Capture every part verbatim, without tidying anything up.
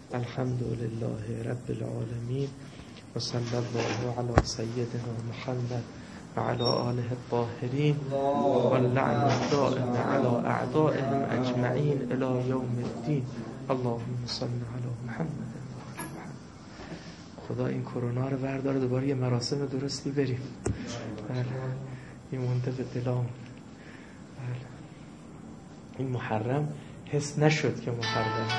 الحمد لله رب العالمین و صلی الله علی سیدنا محمد و علی آله الطاهرین و اللعنة دائم علی اعدائهم اجمعین الی یوم الدین. اللهم صل علی محمد. خدا این کرونا رو برداره، دوباره یه مراسم درستی بریم. بله این مونده به دلام. بله این محرم حس نشد که محرم.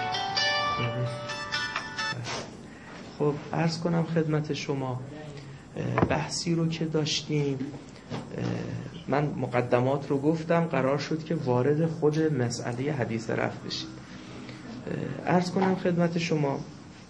خب عرض کنم خدمت شما بحثی رو که داشتیم، من مقدمات رو گفتم، قرار شد که وارد خود مسئله حدیث رفع بشیم. عرض کنم خدمت شما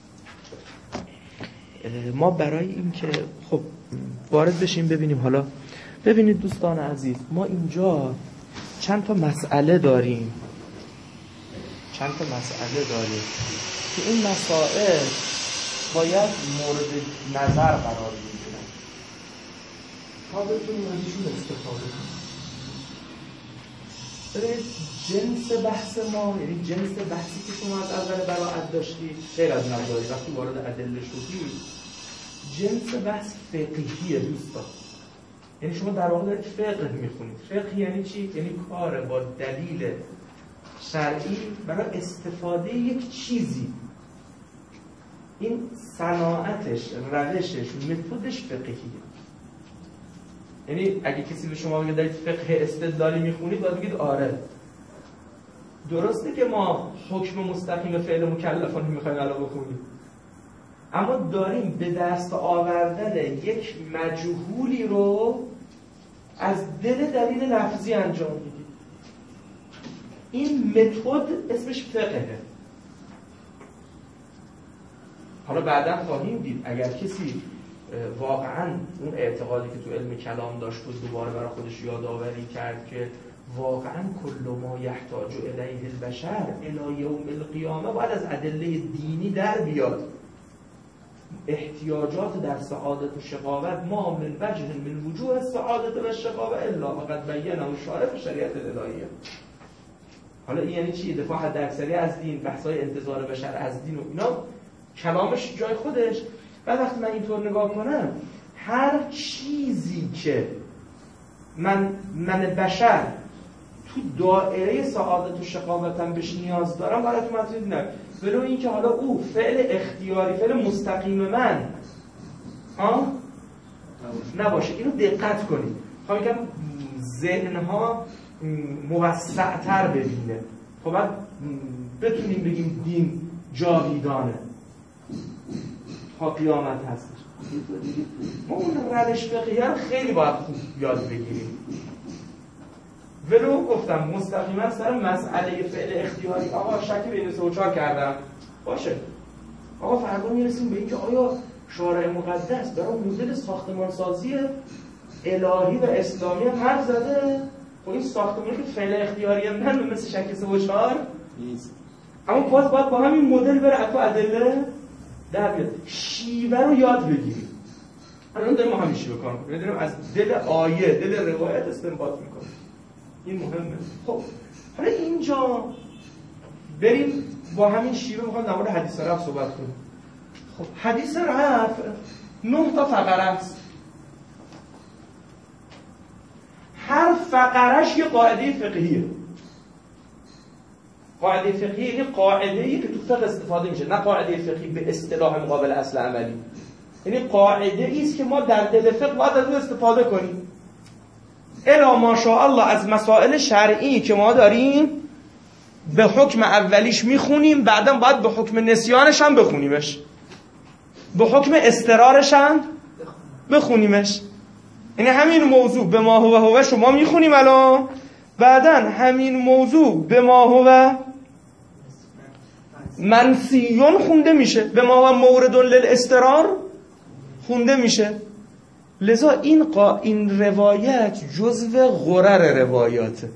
ما برای این که خب وارد بشیم ببینیم. حالا ببینید دوستان عزیز، ما اینجا چند تا مسئله داریم چند تا مسئله داریم که این مسائل باید مورد نظر قرار بگیرن تا بتونیم ازشون استفاده کنیم. ببینید جنس بحث ما، یعنی جنس بحثی که شما از اول براءت داشتید غیر از نظری، وقتی وارد ادله شدید جنس بحث فقهیه دوستان. یعنی شما در واقع دارید فقه میخونید. فقه یعنی چی؟ یعنی کار با دلیل شرعی برای استفاده یک چیزی. این صناعتش، روشش، متدش فقهیه. یعنی اگه کسی به شما بگه دارید فقه استدلالی میخونید باید بگید آره درسته که ما حکم مستقیم فعل مکلفان میخوایم الان بخونیم، اما داریم به دست آوردن یک مجهولی رو از دل دلیل لفظی انجام میدیم. این متد اسمش فقهه. حالا بعدا خواهیم دید اگر کسی واقعا اون اعتقادی که تو علم کلام داشت و دوباره برای خودش یادآوری کرد که واقعا کل ما یحتاج الیه البشر الی یوم القیامه باید از ادله دینی در بیاد. احتیاجات در سعادت و شقاوت ما من وجه من وجوه سعادت و شقاوت الا فقط بیانه و شارع شریعت الهیه. حالا این یعنی چی؟ دفاع حد اکثری از دین، بحث‌های انتظار بشر از دین و اینا کلامش جای خودش. بعد وقتی من اینطور نگاه کنم هر چیزی که من من بشر تو دایره سعادت و شقاوتم بهش نیاز دارم باید تو مطلب دینم، ولو این که حالا او فعل اختیاری، فعل مستقیم من ها نباشه. اینو دقت کنید. خواهم میگم ذهنها موسع‌تر ببینه. خب بعد بتونیم بگیم دین جاویدانه تا قیامت هستش. ما اون روش فقهی رو خیلی باید خوب یاد بگیریم. ولو گفتم مستقیما سر مسئله فعل اختیاری آقا شکی بین سه و چهار کردم باشه، آقا فردا میرسیم به اینکه آیا شارع مقدس برای مدل ساختمانسازی الهی و اسلامی هم حرف زده؟ خب این ساختمانی که فعل اختیاری من مثل شکی سه و چهار نیست، اما باز باید با همین مدل بره اکو ادله در بیاد. شیوه رو یاد بگیریم. الان داریم ما همین شیوه کار میکنیم، داریم از دل آیه، دل روایت استنباط میکنیم. این مهمه. خب حالا اینجا بریم با همین شیوه میخوام در مورد حدیث رفع صحبت کنیم. خب حدیث رفع نه تا فقره است. هر فقرهش یه قاعده فقهیه. قاعده فقهی یعنی قاعده‌ای که تو فقه استفاده میشه، نه قاعده فقهی به اصطلاح مقابل اصل عملی. یعنی قاعده‌ای است که ما در دل فقه باید از اون استفاده کنیم. الا ماشاءالله از مسائل شرعی که ما داریم به حکم اولیش میخونیم، بعدا باید به حکم نسیانش هم بخونیمش، به حکم استرارش هم بخونیمش. یعنی همین موضوع به ما هو هو شما میخونیم الان، بعدا همین موضوع به ما هو منسیون خونده میشه، به ما هو مورد للاسترار خونده میشه. لذا این قا... این روایت جزو غرر روایاته،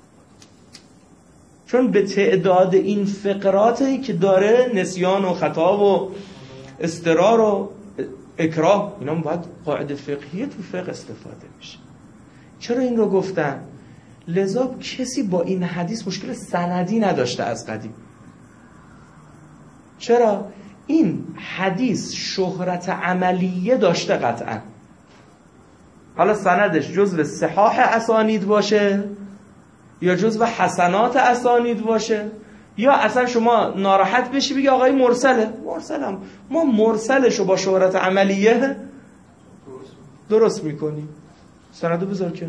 چون به تعداد این فقراتی که داره نسیان و خطا و استرار و اکراه، اینا باید قاعده فقهیه تو فقه استفاده میشه. چرا این رو گفتن؟ لذا کسی با این حدیث مشکل سندی نداشته از قدیم. چرا؟ این حدیث شهرت عملیه داشته قطعا. حالا سندش جزو صحاح اسانید باشه یا جزو حسنات اسانید باشه، یا اصلا شما ناراحت بشی بگی آقای مرسله، مرسلم ما مرسلشو با شهرت عملیه درست میکنیم، سندو بذار کنار.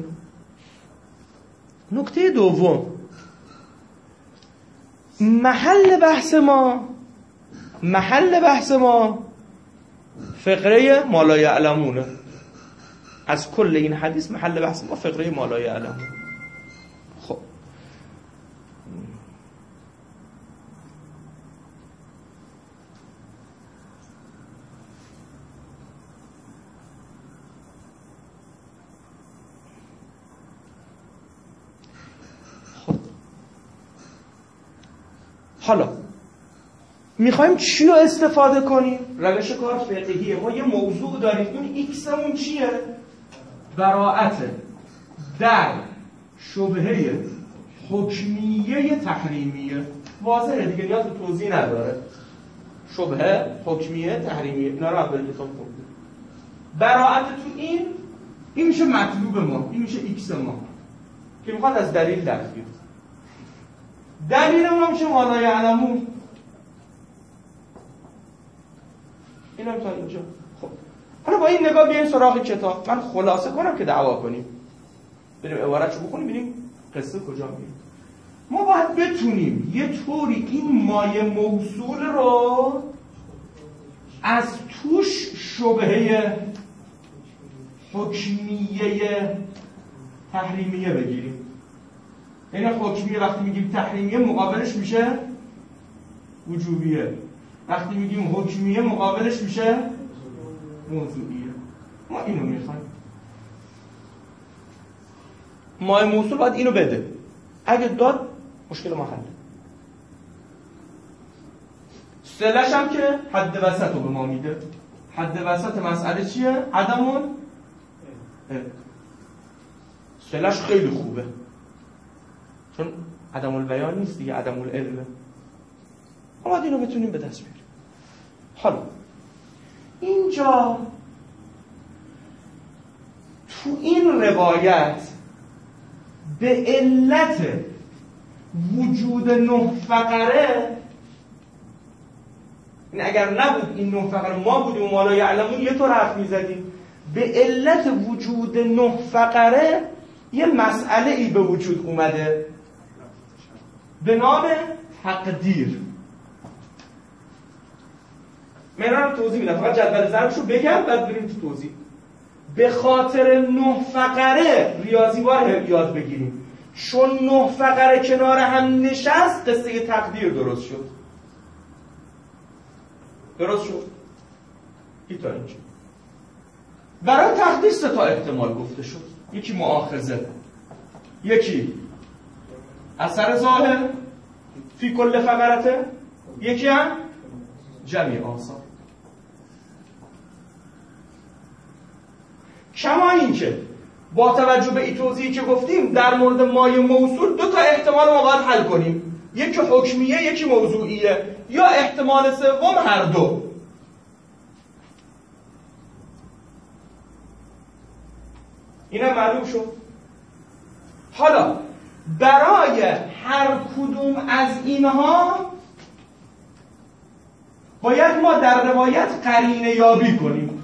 نکته دوم، محل بحث ما محل بحث ما فقره ما لا یعلمونه. از کل این حدیث محل بحث ما فقره ما لا یعلمون. خب حالا میخوایم چی رو استفاده کنیم؟ روش کار فقهیه. ما یه موضوع داریم، اون ایکسمون چیه؟ براءت در شبهه حکمیه تحریمیه. واضحه دیگه، نیاز به توضیح نداره. شبهه حکمیه تحریمیه، اینا رو اول کتاب خوندیم. براءت تو این این میشه مطلوب ما، این میشه ایکس ما که میخواد از دلیل در بیاد. دلیل ما میشه ما لا یعلمون. این هم تا اینجا. خب حالا با این نگاه بیاین سراغ کتاب. من خلاصه کنم که دعوا کنیم، بریم عبارتشو بخونیم ببینیم قصه کجا میره. ما باید بتونیم یه طوری این مایه موصول رو از توش شبهه حکمیه تحریمیه بگیریم. یعنی حکمیه وقتی میگیم تحریمیه مقابلش میشه وجوبیه، وقتی میگیم حکمیه مقابلش میشه موضوعیه. ما اینو میخوایم. مایه موصول باید اینو بده. اگه داد مشکل ما حله. سلش هم که حد وسط رو به ما میده. حد وسط مسئله چیه؟ عدمون سلش خیلی خوبه، چون عدم البیان نیست دیگه، عدم العلمه. ما باید اینو بتونیم به دست بیاریم. حالا اینجا تو این روایت به علت وجود نه فقره، این اگر نبود این نه فقره ما بودیم و ما لا یعلمون یه طور حرف میزدیم. به علت وجود نه فقره یه مسئله ای به وجود اومده به نام تقدیر. من رو توضیح میدم، فقط جدول ضربشو بگم بعد بریم تو توضیح. به خاطر نه فقره ریاضی باید یاد بگیریم، چون نه فقره کنار هم نشست قصه تقدیر درست شد. درست شد؟ این تا اینجا. برای تقدیر سه تا احتمال گفته شد. یکی مؤاخذه، یکی اثر ظاهر فی کل فقرته، یکی هم جمعی آثار. کما این که با توجه به این توضیحی که گفتیم در مورد مایه موصول دو تا احتمال ما باید حل کنیم، یکی حکمیه یکی موضوعیه، یا احتمال سوم هر دو. اینم معلوم شد. حالا برای هر کدوم از اینها باید ما در روایت قرینه یابی کنیم.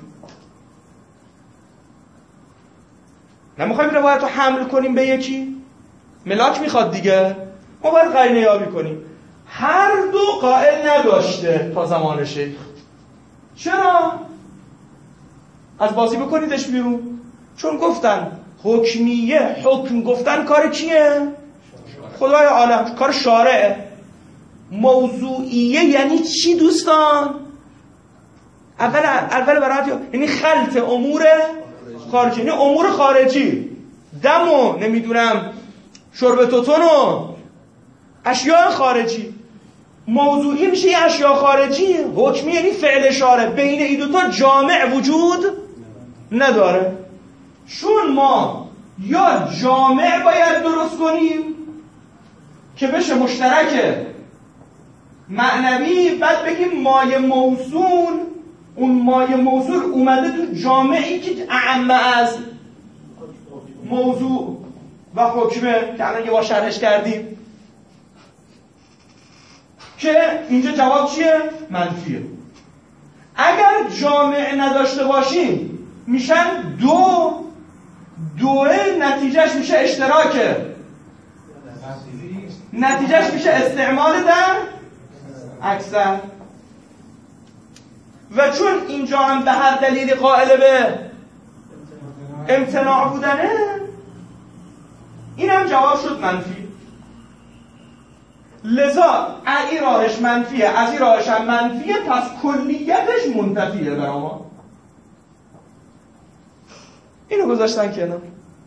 نمیخوایم روایت رو حمل کنیم به یکی، ملاک میخواد دیگه، ما باید قرینه یابی کنیم. هر دو قائل نداشته تا زمان شیخ. چرا؟ از بازی بکنیدش بیرون. چون گفتن حکمیه، حکم گفتن کار کیه؟ خدای عالم، کار شارعه. موضوعیه یعنی چی دوستان؟ اول اول برات یعنی خلط امور خارجی، یعنی امور خارجی، دم و نمیدونم شرب توتون و اشیاء خارجی. موضوعی میشه یه اشیاء خارجی. حکمی یعنی فعل شارع. بین این دوتا جامع وجود نداره. چون ما یا جامع باید درست کنیم که بشه مشترک معنوی، بعد بگیم مایه موصول. اون مایه موصول اومده تو جامعی که اعم از موضوع و حکمه که الان یه با شرحش کردیم، که اینجا جواب چیه؟ منفیه. اگر جامع نداشته باشیم میشن دو، دوه نتیجهش میشه اشتراکه، نتیجهش میشه استعمال در اکثر. و چون اینجا هم به هر دلیلی قائل به امتناع بودنه، این هم جواب شد منفی. لذا این راهش منفیه، از این راهش هم منفیه، پس کلیتش منتفیه برای ما. اینو گذاشتن کنار.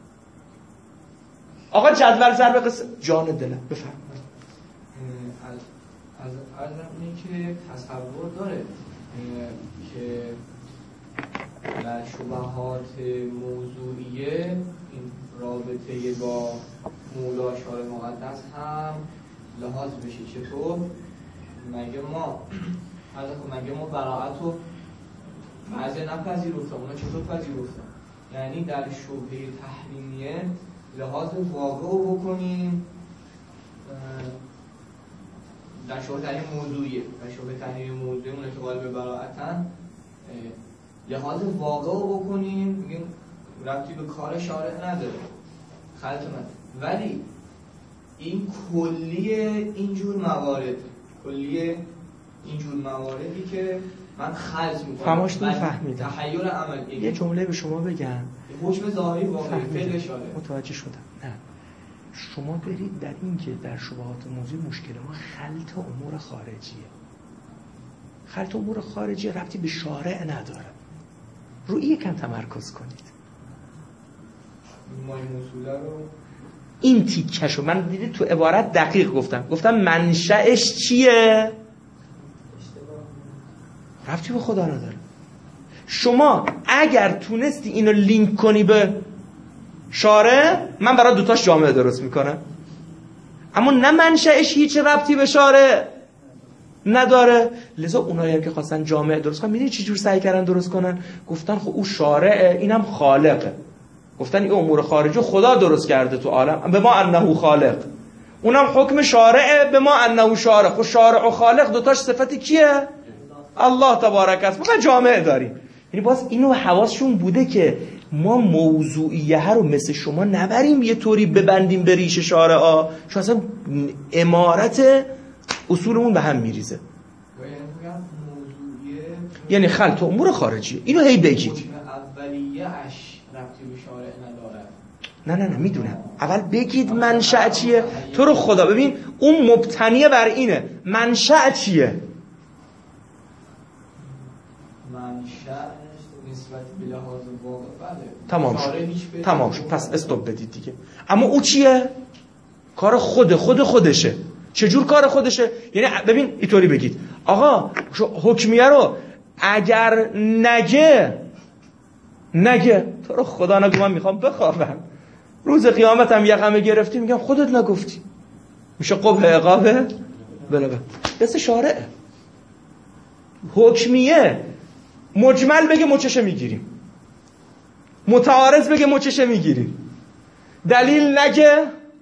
آقا جدول ضرب قسم جان دلم بفهم. از از از اینه که تصور داره که در شبهات موضوعیه این رابطه با مولا شارع مقدس هم لحاظ بشه. چطور؟ مگه ما از مگه ما براعت رو بعضی نپذیرفتن، اونا چطور پذیرفتن؟ یعنی در شبهه تحریمیه لحاظ واقع رو بکنیم، در شبهه تحریم موضوعیه، در شبهه تحریم موضوعی اون اعتقال به براعتن لحاظ واقع رو بکنیم، میگیم ربطی به کار شارع نداره، خلط من. ولی این کلیه اینجور موارد، کلیه اینجور مواردی که من خلط میکنم، فهماشتون فهمیدم. تحیر عمل. یه جمله به شما بگم، حکم ظاهری واقعی فعل شارع. متوجه شدم. نه، شما برید در این که در شبهات موضوعی مشکل ما خلط امور خارجیه. خلط امور خارجی ربطی به شارع نداره. روی یکم تمرکز کنید. مایه موصوله رو این تیکشو من دیدید تو عبارت دقیق گفتم، گفتم منشأش چیه؟ ربطی به خدا نداره. شما اگر تونستی اینو لینک کنی به شارع، من برای دوتاش جامعه درست میکنم. اما نه منشأش هیچ ربطی به شارع نداره. لذا اونایی هم که خواستن جامعه درست کنن، میدونی چی جور سعی کردن درست کنن؟ گفتن خب او شارعه، اینم خالقه. گفتن این امور خارجی خدا درست کرده تو عالم، به ما انه خالق. اونم حکم شارعه، به ما انه شارع. خب شارع و خالق دوتاش صفتی کیه؟ الله تبارک است. ما جامعه داریم. یعنی باز اینو حواسشون بوده که ما موضوعیه رو مثل شما نبریم یه طوری ببندیم به ریش شارعا، چون اصلا امارت اصولمون به هم میریزه. یعنی خلط امور خارجی. اینو هی بگید. اولیه اش ربطی به شارع نداره. نه نه نه میدونم. اول بگید منشأ چیه؟ تو رو خدا ببین اون مبتنیه بر اینه. منشأ چیه؟ منشأ نسبت به لحاظ واقع بله. تمام شد. تمام شد. پس استوب بدید دیگه. اما او چیه؟ کار خود خود خودشه. چجور کار خودشه؟ یعنی ببین اینطوری بگید آقا حکمیه رو اگر نگه نگه تو رو خدا نگو من میخوام بخوابم، روز قیامت هم یقمه گرفتی میگم خودت نگفتی، میشه قبح عقابه بله بله دست شارعه. حکمیه مجمل بگه مچشه میگیریم، متعارض بگه مچشه میگیریم، دلیل نگه.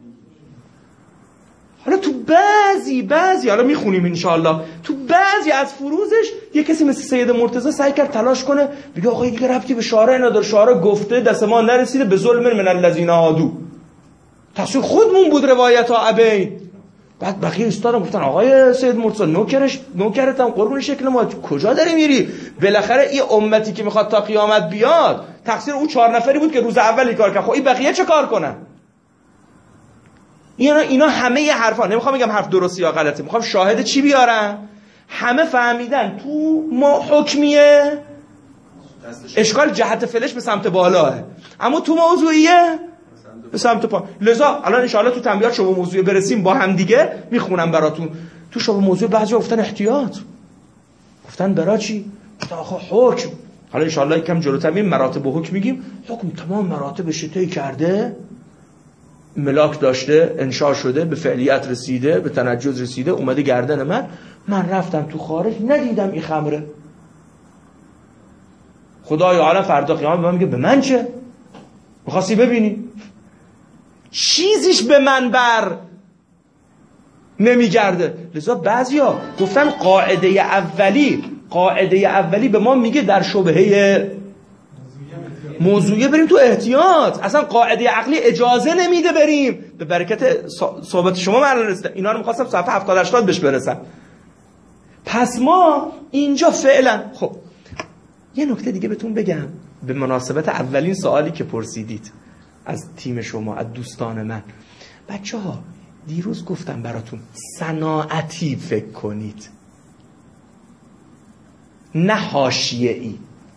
حالا تو بعضی بعضی حالا میخونیم انشاءالله تو بعضی از فروزش یه کسی مثل سید مرتضی سعی کرد تلاش کنه بگه آقا دیگه ربطی به شارع نداره، شارع گفته دست ما نرسیده به ظلم من الذین هادو، تفسیر خودمون بود روایت ها ابین. بعد بقیه استادم گفتن آقای سید مرتضی نوکرش نوکرتم قربون شکل ما کجا داری میری؟ بالاخره این امتی که میخواد تا قیامت بیاد تقصیر اون چهار نفری بود که روز اولی کار کرد، خب این بقیه چه کار کنن؟ اینا اینا همه ی حرفا، نمیخوام بگم حرف درستی یا غلطه، میخوام شاهد چی بیارم. همه فهمیدن تو ما حکمیه اشکال جهت فلش به سمت بالاه، اما تو موضوعیه به سمت پایین. لذا الان ان شاءالله تو تنبیهات شبه موضوعی برسیم با هم دیگه میخونم براتون. تو شبه موضوع بعضی گفتن احتیاط، گفتن برای چی؟ گفتن آخه حکم. حالا ان شاءالله یکم جلوتر میریم مراتب حکم میگیم. حکم تمام مراتبش طی کرده، ملاک داشته، انشاء شده، به فعلیت رسیده، به تنجز رسیده، اومده گردن من، من رفتم تو خارج ندیدم این خمره. خدای عالم فردا قیامت به من میگه به من چه؟ میخواستی ببینی؟ چیزیش به من بر نمیگرده. لذا بعضیا گفتن قاعده اولی قاعده اولی به ما میگه در شبهه موضوعیه بریم تو احتیاط. اصلا قاعده عقلی اجازه نمیده بریم. به برکت صحبت شما من رسیدم، اینا رو میخواستم صفحه هفتاد هشتاد بهش برسم. پس ما اینجا فعلا خب یه نکته دیگه بهتون بگم به مناسبت اولین سوالی که پرسیدید از تیم شما، از دوستان من. بچه ها دیروز گفتم براتون صناعتی فکر کنید، نه حاشیه‌ای.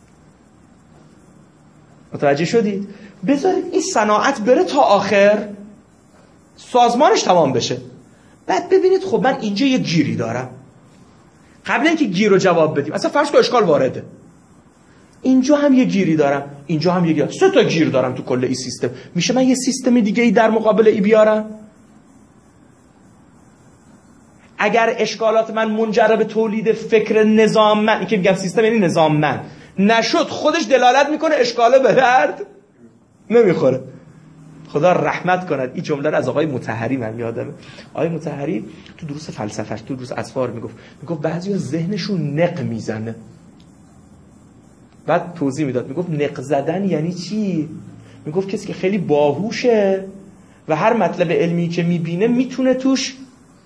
متوجه شدید؟ بذارید این صناعت بره تا آخر، سازمانش تمام بشه، بعد ببینید خب من اینجا یه گیری دارم. قبل اینکه گیر رو جواب بدیم اصلا فرض کن اشکال وارده، اینجا هم یه گیری دارم، اینجا هم یه گیری، سه تا گیر دارم تو کل این سیستم. میشه من یه سیستم دیگه ای در مقابل ای بیارم؟ اگر اشکالات من منجر به تولید فکر نظاممند، این که میگم سیستم یعنی نظاممند نشد، خودش دلالت میکنه اشکاله به درد نمیخوره. خدا رحمت کند. این جمله رو از آقای مطهری من یادمه. آقای مطهری تو دروس فلسفهش، تو دروس اطفال میگفت میگفت بعضیا ذهنشون نق میزنه. بعد توضیح میداد، میگفت نق زدن یعنی چی؟ میگفت کسی که خیلی باهوشه و هر مطلب علمی که میبینه میتونه توش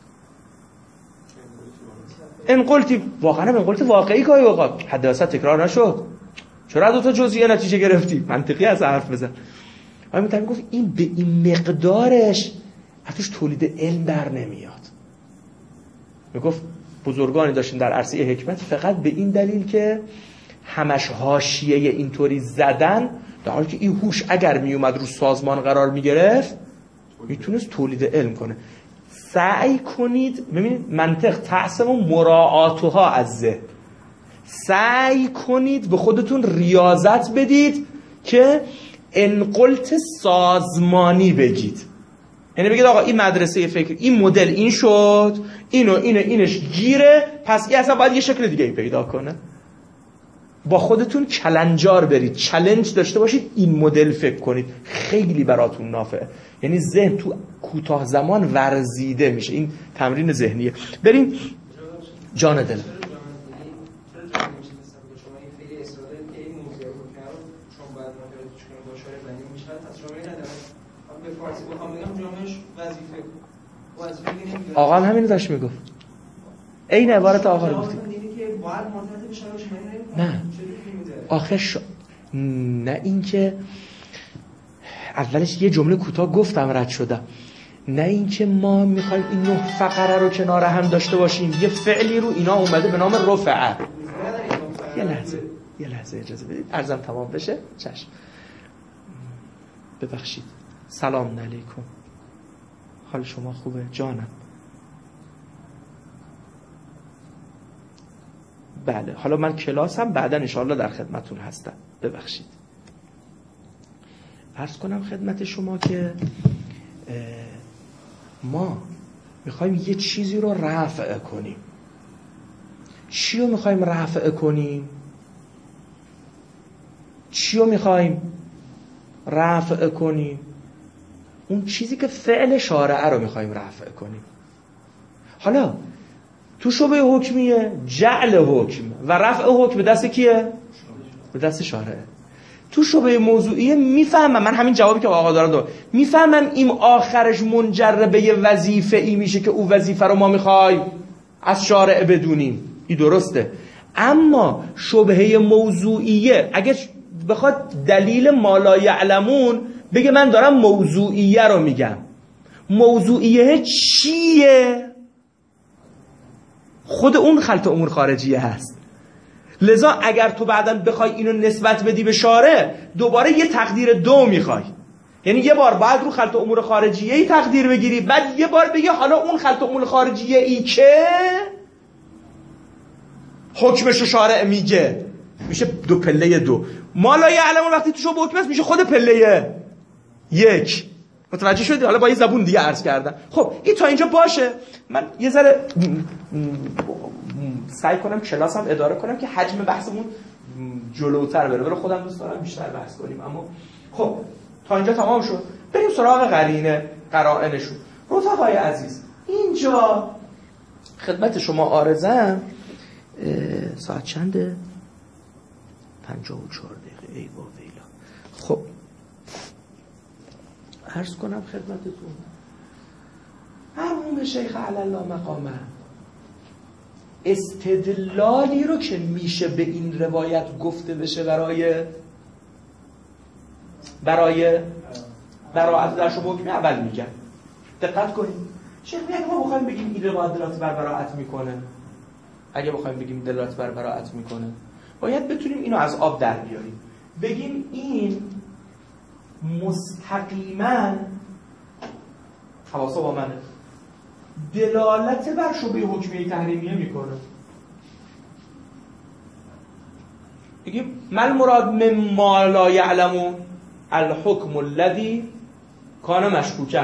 انقلتی واقعا انقلت واقعی گاهی اوقات حد واسه تکرار نشد، چرا دو تا جزئیه نتیجه گرفتی؟ منطقی از حرف بزن. آقای مطهری میگفت این به این مقدارش ازش تولید علم در نمیاد. میگفت بزرگانی داشتن در عرصه حکمت فقط به این دلیل که همش حاشیه اینطوری زدن، در حالی که این هوش اگر میومد رو سازمان قرار میگرفت میتونست تولید علم کنه. سعی کنید ببینید منطق تعصم و مراعاتها از ذهن، سعی کنید به خودتون ریاضت بدید که انقلت سازمانی بگید. یعنی بگید آقا این مدرسه فکر، این مدل این شد، اینو اینو اینش گیره، پس این اصلا باید یه شکل دیگه ای پیدا کنه. با خودتون چالنجار برید، چالش داشته باشید، این مدل فکر کنید، خیلی براتون نافعه. یعنی ذهن تو کوتاه زمان ورزیده میشه. این تمرین ذهنیه. بریم جان دل. آقا هم همینو داشت میگفت. این عبارت آقا رو گفتیم. نه آخه شا... نه این که اولش یه جمله کوتاه گفتم رد شدم، نه این که ما میخوایم این نه فقره رو کنار هم داشته باشیم، یه فعلی رو اینا اومده به نام رفعه. یه لحظه یه لحظه اجازه بدید عرضم تمام بشه. چشم. ببخشید. سلام علیکم، حال شما خوبه جانم؟ بله حالا من کلاسم بعدا انشاءالله در خدمتون هستم. ببخشید. عرض کنم خدمت شما که ما میخوایم یه چیزی رو رفع کنیم. چی رو میخوایم رفع کنیم؟ چی رو میخوایم رفع کنیم؟ اون چیزی که فعل شارعه رو میخوایم رفع کنیم. حالا تو شبه حکمیه جعل حکم و رفع حکم به دست کیه؟ به دست شارعه. تو شبه موضوعیه میفهمم، من همین جوابی که آقا دارم دارم میفهمم این آخرش منجر به یه وظیفه ای میشه که او وظیفه رو ما میخوایم از شارع بدونیم. این درسته. اما شبهه موضوعیه اگر بخواد دلیل ما لا یعلمون بگه من دارم موضوعیه رو میگم، موضوعیه چیه؟ خود اون خلط امور خارجیه هست. لذا اگر تو بعداً بخوای اینو نسبت بدی به شارع دوباره یه تقدیر دو میخوای، یعنی یه بار باید رو خلط امور خارجیه ای تقدیر بگیری، بعد یه بار بگی حالا اون خلط امور خارجیه ای که حکمشو شارع میگه، میشه دو پله دو. ما لا یعلمون وقتی تو شو به حکم است میشه خود پله یک. متوجه شدی؟ حالا با این زبون دیگه عرض کردم. خب این تا اینجا باشه. من یه ذره سعی کنم کلاسم اداره کنم که حجم بحثمون جلوتر بره. برای خودم دوست دارم بیشتر بحث کنیم، اما خب تا اینجا تمام شد. بریم سراغ قرینه، قرائنشون. رفقای عزیز، اینجا خدمت شما عارضم. ساعت چنده؟ پنجاه و چهار دقیقه. ای با ویلا. خب عرض کنم خدمتتون، مرحوم شیخ علالله مقامه استدلالی رو که میشه به این روایت گفته بشه برای برای براءت در شبه حکمی اول میگن. دقت کنید. شیخ میگه ما بخوایم بگیم این روایت دلالت بر براءت میکنه، اگه بخوایم بگیم دلالت بر براءت میکنه، باید بتونیم اینو از آب در بیاریم. بگیم این مستقیما حواسا با منه دلالت بر شبه حکمی تحریمیه میکنه. بگیم مل مراد من ما لا یعلمون الحکم الذی کان مشکوکا.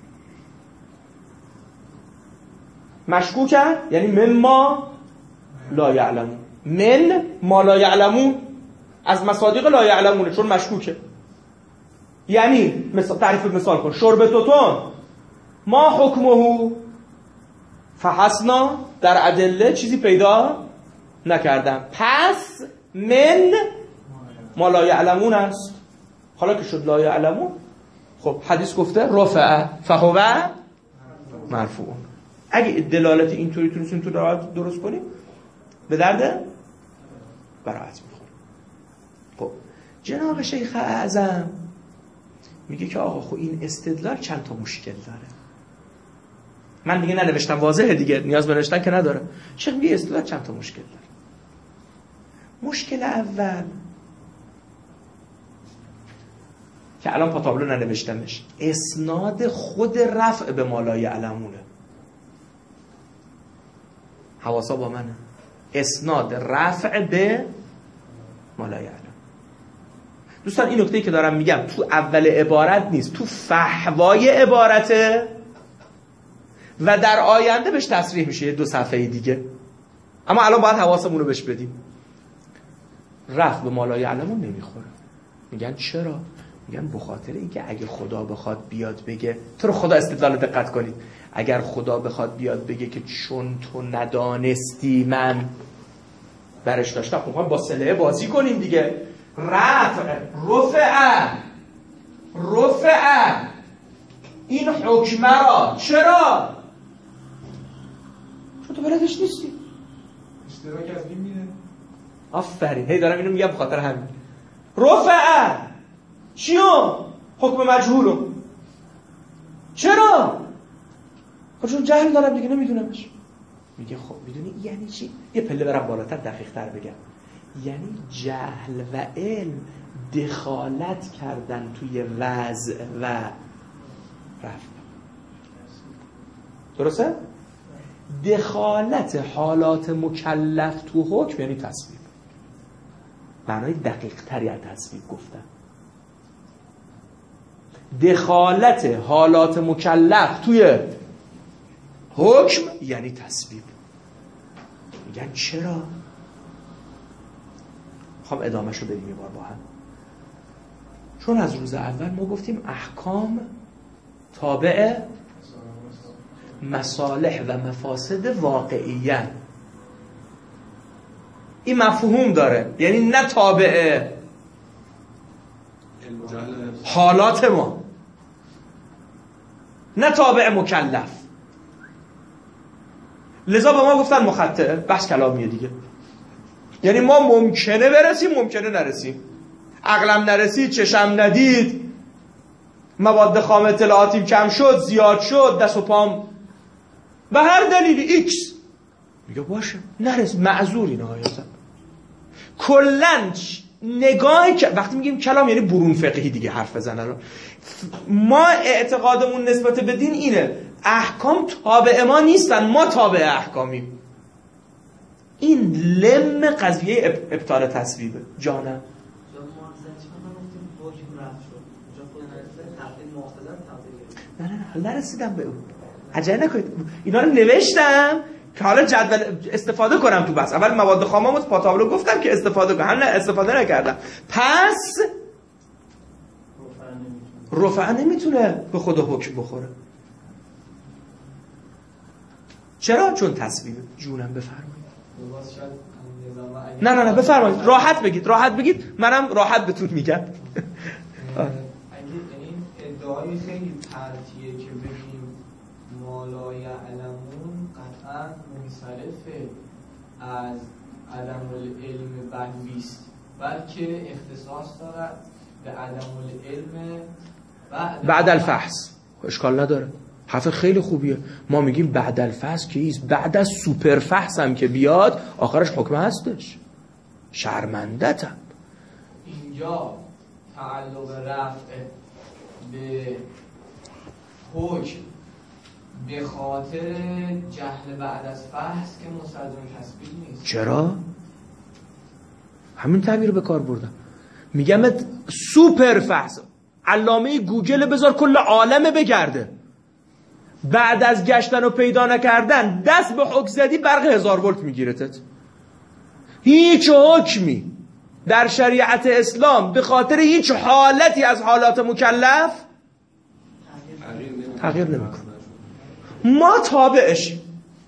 مشکوکا یعنی من ما لا یعلمون، من ما لا یعلمون از مصادیق لا یعلمونه چون مشکوکه. یعنی مثال تعریف مثال کن. شربتتون ما حکمه فحسنا در ادله چیزی پیدا نکردم، پس من ما لا یعلمون است. حالا که شد لا یعلمون، خب حدیث گفته رفع فهو مرفوع. اگه دلالت اینطوری تونستیم تو درست کنیم به درد براءت میخوریم. خب جناب شیخ اعظم میگه که آقا خب این استدلال چند تا مشکل داره. من دیگه ننوشتم، واضحه دیگه، نیاز به نوشتن که نداره. شیخ میگه استدلال چند تا مشکل داره. مشکل اول که الان پا تابلو ننوشتمش، اسناد خود رفع به ما لا یعلمونه. حواسا با منه. اسناد رفع به ما لا یعلم. دوستان این نکته‌ای که دارم میگم تو اول عبارت نیست، تو فحوای عبارته و در آینده بهش تصریح میشه یه دو صفحه دیگه، اما الان باید حواسمون رو بهش بدیم. رفع به ما لا یعلمون نمیخوره. میگن چرا؟ میگن به خاطر اینکه اگه خدا بخواد بیاد بگه، تو رو خدا استدلال دقت کنید، اگر خدا بخواد بیاد بگه که چون تو ندانستی من برش داشتم، خب با سلعه بازی کنیم دیگه. رفع رفع رفع این حکمه را چرا؟ چون تو بلدش نیستی. اشتراک از این میده. آفرین، هی دارم اینو میگم بخاطر همین. رفع چیو؟ حکم مجهولو. چرا؟ خب چون جهل دارم دیگه، نمیدونمش. میگه خب میدونی یعنی چی؟ یه پله برم بالاتر دقیق تر بگم. یعنی جهل و علم دخالت کردن توی وضع و رفع. درسته؟ دخالت حالات مکلف تو حکم یعنی تصویب. معنای دقیق تری از تصویب گفتن. دخالت حالات مکلف توی حکم یعنی تصویب. میگن چرا؟ میخوام ادامهشو بریم یه بار با هم. چون از روز اول ما گفتیم احکام تابع مصالح و مفاسد واقعیه. این مفهوم داره، یعنی نه تابع حالات ما، نه تابع مکلف. لذا به ما گفتن مخطئ. بحث کلامیه دیگه. یعنی ما ممکنه برسیم، ممکنه نرسیم. عقلم نرسید، چشم ندید، مواد خام اطلاعاتیم کم شد، زیاد شد، دست و پام به هر دلیلی ایکس، میگه باشه نرس، معذوری نهایتا. کلن نگاهی که وقتی میگیم کلام یعنی برون فقهی دیگه حرف بزنن. ما اعتقادمون نسبت به دین اینه احکام تابع ما نیستن، ما تابع احکامیم. این لم قضیه ابطال تصویبه. جانم نه نه نه نرسیدم به اون. عجله نکنید. اینا رو نوشتم که حالا جدول استفاده کنم تو بحث. اول مواد خاممو تو پاتابلو گفتم که استفاده کنم، نه استفاده نکردم. پس رفع نمیتونه به خدا حکم بخوره. چرا؟ چون تصویبه. جونم بفرمایید. نه نه نه بفرمایید. راحت بگید، راحت بگید. منم راحت بهتون میگم. اگه این ادعای خیلی پرتیه که بگیم ما لا یعلمون قطعا منصرفه از عدم العلم بدویست، بلکه اختصاص دارد به عدم العلم بعد, بعد الفحص. اشکال نداره، حرف خیلی خوبیه. ما میگیم بعد الفحص که ایست، بعد از سوپر فحص هم که بیاد آخرش حکم هستش. شرمندتم. اینجا تعلق رفع به حکم به خاطر جهل بعد از فحص که مستلزم تثبیت نیست. چرا؟ همین تعبیر به کار بردم. میگم سوپر فحص. علامه گوگل بذار کل عالم بگرده، بعد از گشتن و پیدا نکردن دست به حکم زدی برق هزار ولت میگیرتت. هیچ حکمی در شریعت اسلام به خاطر هیچ حالتی از حالات مکلف تغییر نمیکنه. ما تابعشیم.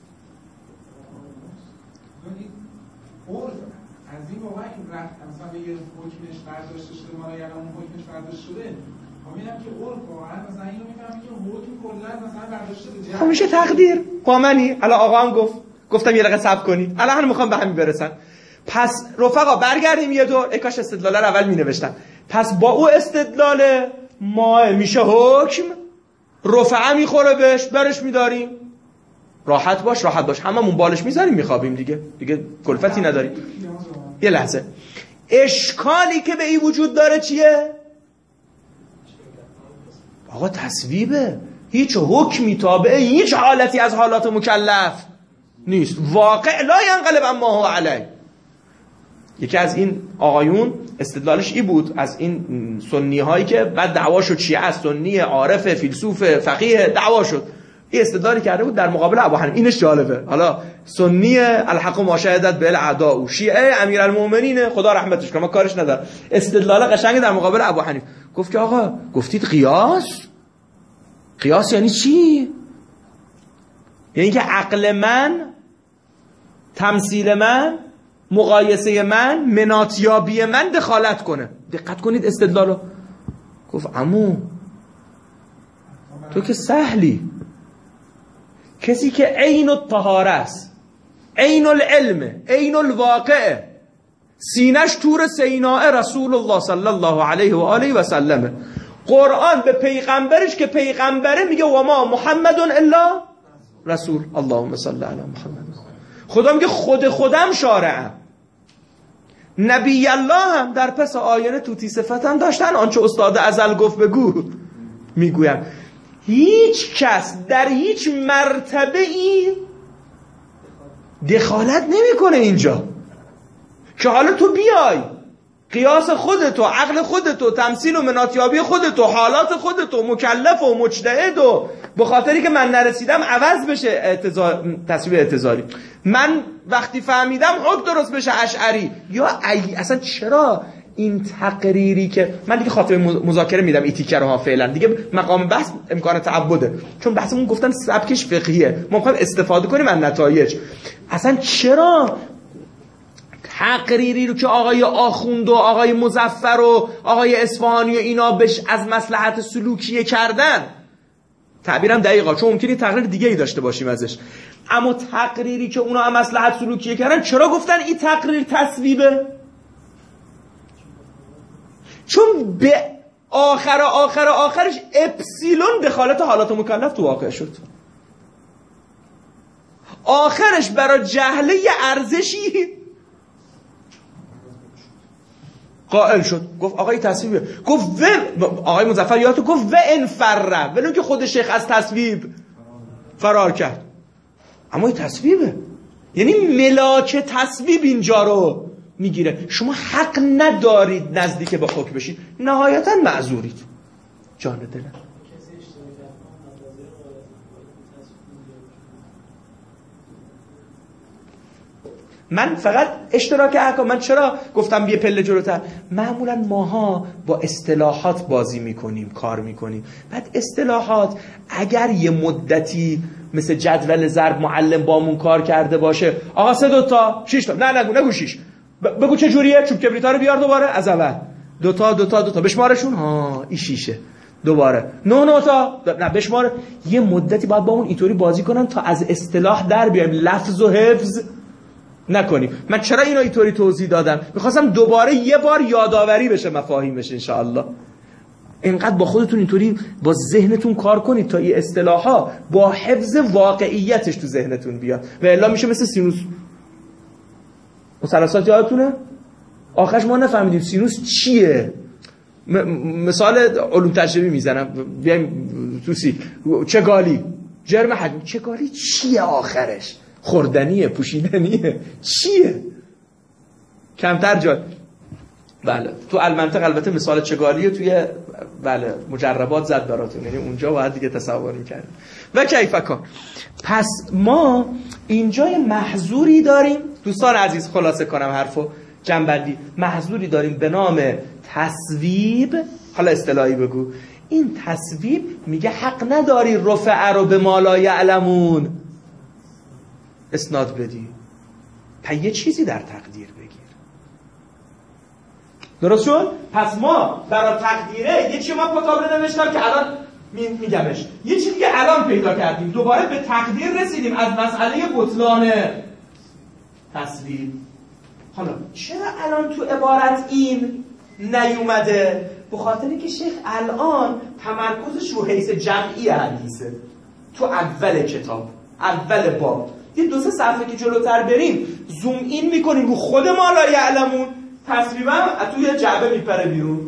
از این واقعا این رفت مثلا به یه حکمش برداشته شده، ما را یعنی اون حکمش برداشته شده. همینم که عرف واقعا مثلا اینو میفهمی که حکم کلا مثلا برداشته شده. خب میشه تقدیر. قامنی الان آقا هم گفت، گفتم یه دقیقه صبر کنی. الان هم میخوام به همین برسن. پس رفقا برگردیم یه دور. ای کاش استدلال رو اول مینوشتم. پس با او استدلال ما میشه حکم رفعه میخوره بهش، برش میداریم. راحت باش، راحت باش. هممون بالش میذاریم میخوابیم دیگه. دیگه کلفتی نداریم. یه لحظه. اشکالی که به این وجود داره چیه؟ آقا تصویبه. هیچ حکمی تابع هیچ حالتی از حالات مکلف نیست. واقع لا ینقلب اما هو علی. یکی از این آقایون استدلالش ای بود، از این سنی هایی که بعد دعوا شد شیعه از سنی عارف فیلسوف فقیه دعوا شد، این استدلالی کرده بود در مقابل ابو حنیفه. اینش جالبه. حالا سنی الحق ما شهدت بالاعداء و شیعه امیرالمومنین خدا رحمتش کنه، ما کارش نداره. استدلال قشنگ در مقابل ابو حنیفه. گفت که آقا گفتید قیاس؟ قیاس یعنی چی؟ یعنی که عقل من، تمثیل من، مقایسه من، مناطیابی من دخالت کنه. دقت کنید استدلالو. گفت عمو تو که سهلی، کسی که عین الطهاره است، عین العلم، عین الواقع، سینش تور سیناء رسول الله صلی الله علیه و آله و سلم. قرآن به پیغمبرش که پیغمبره میگه و ما محمد الا رسول. اللهم صل علی محمد. خدا میگه خود خودم شارعم. نبی الله هم در پس آینه توتی صفتم داشتن، آنچه استاد ازل گفت بگو میگویم. هیچ کس در هیچ مرتبه ای دخالت نمیکنه اینجا که حالا تو بیای قیاس خودتو، عقل خودتو، تمثیل و مناطیابی خودتو، حالات خودتو، مکلف و مجتهد و به خاطری که من نرسیدم عوض بشه اعتزار، تصویب اعتزاری. من وقتی فهمیدم حکم درست بشه اشعری. یا ای اصلا چرا این تقریری که من دیگه خاطر مذاکره میدم ایتیکر ها فعلا دیگه مقام بحث امکان تعبده، چون بحثمون گفتم سبکش فقهیه، ما میخوایم استفاده کنیم از نتایج. اصلا چرا تقریری رو که آقای آخوند و آقای مظفر و آقای اصفهانی و اینا بهش از مصلحت سلوکیه کردن، تعبیرم دقیقا چون ممکنه تقریر دیگه ای داشته باشیم ازش، اما تقریری که اونا هم مصلحت سلوکیه کردن چرا گفتن این تقریر تصویبه؟ چون به آخر آخر آخرش اپسیلون دخالت حالات مکلف تو واقع شد، آخرش برای جهله ارزشی قائل شد. گفت آقای تصویبه. گفت و آقای مظفر یادتو گفت و انفره، ولو که خود شیخ از تصویب فرار کرد، اما این تصویبه، یعنی ملاک تصویب اینجا رو میگیره. شما حق ندارید نزدیک به حکم بشید، نهایتا معذورید. جان دلم من فقط اشتراک احکام. من چرا گفتم یه پله جلوتر؟ معمولا ماها با اصطلاحات بازی میکنیم، کار میکنیم. بعد اصطلاحات اگر یه مدتی مثل جدول ضرب معلم بامون کار کرده باشه، آقا سه دوتا شش تا، نه نگو نگو شش، بگو چه جوریه، چوب کبریتا رو بیار دوباره از اول، دوتا دوتا دوتا بشمارشون، ها این شیشه، دوباره نه نه تا، نه بشمار. یه مدتی باید با اون اینطوری بازی کنن تا از اصطلاح در بیایم، لفظ و حفظ نکنیم. من چرا اینو اینطوری توضیح دادم؟ میخواستم دوباره یه بار یادآوری بشه مفاهیمش انشاءالله. اینقدر با خودتون اینطوری با ذهنتون کار کنید تا این اصطلاحا با حفظ واقعیتش تو ذهنتون بیاد، و الا میشه مثل سینوس. مثلثات یادتونه؟ آخرش ما نفهمیدیم سینوس چیه. م- مثال علوم تجربی میزنم، بیایم توسی چگالی، جرم حجم، چگالی چیه آخرش؟ خوردنیه، پوشیدنیه، چیه؟ کمتر جا. بله تو المنطق البته مثال چگالیه توی بله مجربات زد براتون، یعنی اونجا باید دیگه تصور می‌کردیم. و کیف کان. پس ما اینجا یه محظوری داریم دوستان عزیز، خلاصه کنم حرفو جنبندی، محظوری داریم به نام تصویب. حالا اصطلاحی بگو. این تصویب میگه حق نداری رفع رو به ما لا یعلمون اسناد بدی، تا یه چیزی در تقدیر بگیر. درست شد؟ پس ما برای تقدیره یه چیزی ما پتابله نوشتم که الان میگمش، یه چیزی دیگه الان پیدا کردیم، دوباره به تقدیر رسیدیم از مسئله بطلان تصویب. حالا چرا الان تو عبارت این نیومده؟ به خاطری که شیخ الان تمرکزش رو حیث جمعی حدیثه. تو اول کتاب، اول باب، یه دو سه صفحه که جلوتر بریم زوم این میکنیم رو خود ما لا یعلمون، تصویبم از توی جعبه میپره بیرون.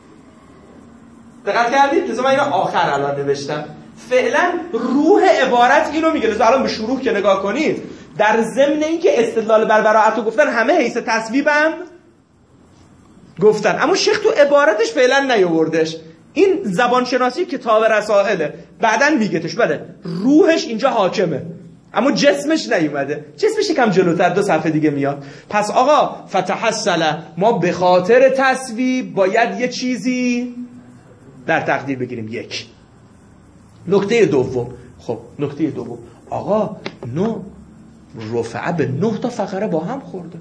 دقت کردید؟ لذا من اینو آخر الان نوشتم. فعلا روح عبارت اینو میگه. لذا الان به شروع که نگاه کنید، در ضمن اینکه استدلال بر براءت گفتن، همه حیث تصویبم گفتن، اما شیخ تو عبارتش فعلا نیاوردش. این زبان شناسی کتاب رسائله، بعداً میگهش. بله روحش اینجا حاکمه اما جسمش نیومده، جسمش یکم جلوتر دو صفحه دیگه میاد. پس آقا فتحصل، ما به خاطر تصویب باید یه چیزی در تقدیر بگیریم. یک نکته دوم. خب نکته دوم آقا نه رفعه به نه تا فقره با هم خورده.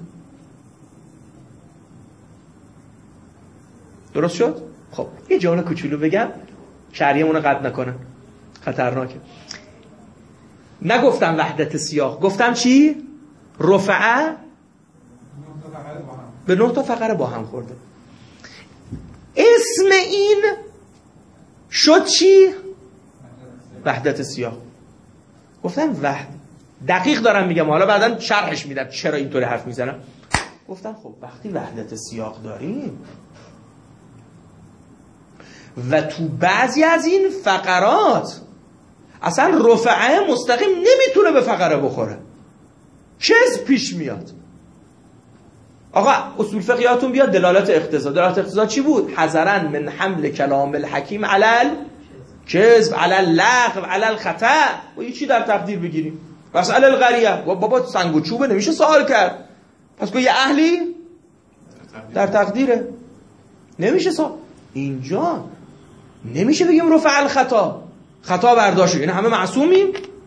درست شد؟ خب یه جمله کوچولو بگم شریعمون رو قطع نکنه، خطرناکه. نگفتم وحدت سیاق، گفتم چی؟ رفعه به نه تا فقره با هم خورده. اسم این شد چی؟ وحدت سیاق. گفتم وحد دقیق دارم میگم، حالا بعداً شرحش میدم چرا اینطوری حرف میزنم. گفتم خب وقتی وحدت سیاق داریم و تو بعضی از این فقرات اصلا رفعه مستقیم نمیتونه به فقره بخوره، چیز پیش میاد. آقا اصول فقهیاتون بیاد دلالت اقتضا. دلالت اقتضا چی بود؟ حذرا من حمل کلام الحکیم علل کذب، علل لغو، علل خطا. و یه چی در تقدیر بگیریم. مسئله القریه، بابا سنگ و چوبه نمیشه سوال کرد، پس که یه اهلی در تقدیره نمیشه سوال. اینجا نمیشه بگیم رفع الخطا، خطا برداشت، این همه معصومیم.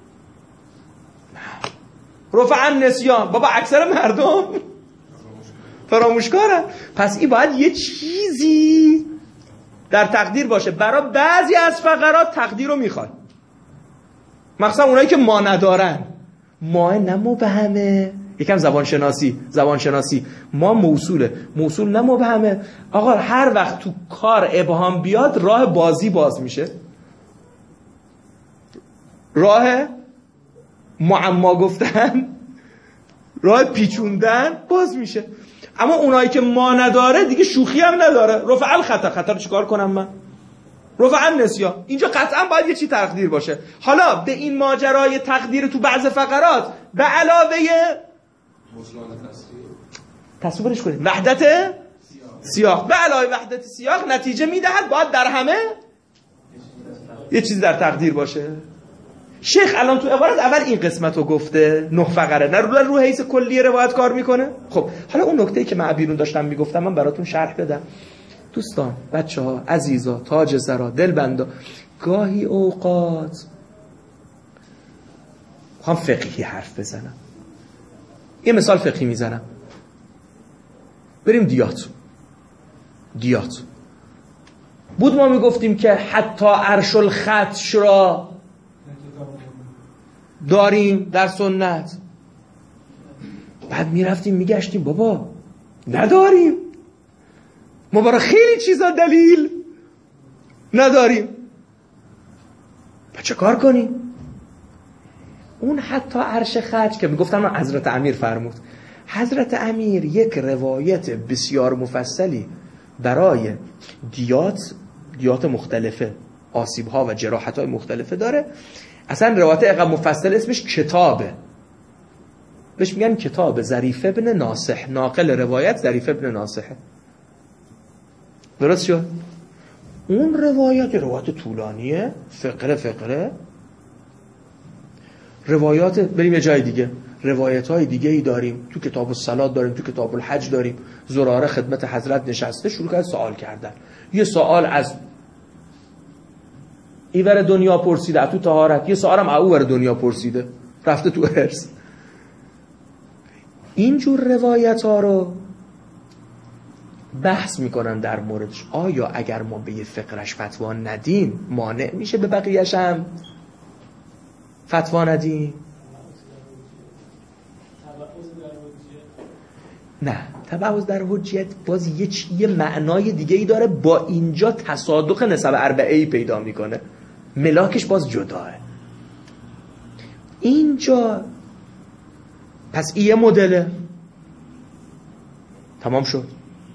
رفع النسیان، بابا اکثر مردم فراموشکارن. پس این باید یه چیزی در تقدیر باشه. برای بعضی از فقرات تقدیر رو میخواد، مخصوصا اونایی که ما ندارن. ما نه مبهمه، یکم زبان شناسی زبان شناسی ما موصوله، موصول نه مبهمه. آقا هر وقت تو کار ابهام بیاد راه بازی باز میشه، راه معما گفتن، راه پیچوندن باز میشه. اما اونایی که ما نداره دیگه شوخی هم نداره. رفع الخطا، خطا رو چیکار کنم من؟ رفع النسیان، اینجا قطعا باید یه چی تقدیر باشه. حالا به این ماجرای تقدیر تو بعض فقرات به علاوه تصویرش کنید وحدت سیاق. سیاق به علاوه وحدت سیاق نتیجه میدهد باید در همه یه چیزی در تقدیر باشه. شیخ الان تو عبارت اول این قسمت رو گفته، نه فقره، نه رو رو حیث کلیه روایت کار میکنه. خب حالا اون نکته‌ای که من بیرون داشتم میگفتم من براتون شرح بدم. دوستان، بچه‌ها، عزیزا، تاج سرا، دلبندا، گاهی اوقات هم فقهی حرف بزنم. یه مثال فقهی میزنم. بریم دیات. دیات بود ما میگفتیم که حتی عرش الخطش را داریم در سنت. بعد میرفتیم میگشتیم بابا نداریم، ما برای خیلی چیزا دلیل نداریم، چه کار کنیم؟ اون حتی عرش خطش که میگفتم حضرت امیر فرمود، حضرت امیر یک روایت بسیار مفصلی برای دیات دیات مختلفه، آسیب ها و جراحت های مختلفه داره. اصلا روایت اقام مفصل اسمش کتابه، بهش میگن کتاب ظریف ابن ناصح، ناقل روایت ظریف ابن ناصحه. درست شد؟ اون روایت روایت طولانیه، فقره فقره روایات. بریم یه جای دیگه، روایت های دیگه ای داریم، تو کتاب الصلات داریم، تو کتاب الحج داریم. زراره خدمت حضرت نشسته شروع کرد سوال کردن، یه سوال از ایور دنیا پرسیده تو طهارت، یه سوال هم اوور دنیا پرسیده رفته تو ارث. اینجور روایت ها رو بحث میکنن در موردش. آیا اگر ما به یه فقرش فتوا ندیم مانع میشه به بقیه‌اش هم فتوا ندیم؟ نه، تبعوض در حجیت باز یه, یه معنای دیگه ای داره، با اینجا تصادق نسب اربعه ای پیدا میکنه، ملاکش باز جداه. اینجا پس این یه مدله، تمام شد.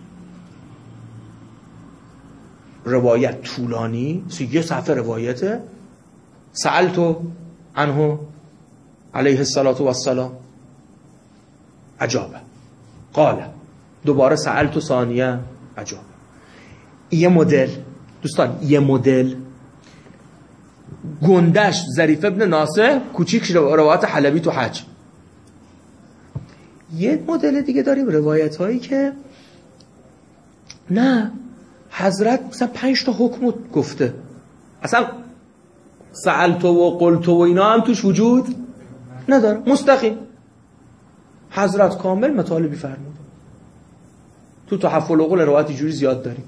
روایت طولانی، یه صفحه روایته، سألتو عنه علیه الصلاة والسلام عجابه، قال دوباره سألتو ثانیه عجابه. یه مدل دوستان، یه مدل گندش ظریف ابن ناصح، کوچیک روایت حلبی تو حج. یه مدل دیگه داریم روایت هایی که نه حضرت مثلا پنج تا حکم گفته، اصلا سألتو و قلتو و اینا هم توش وجود نداره، مستقیم حضرت کامل مطالبی فرمود. تو تحفل العقول روایت جوری زیاد داریم،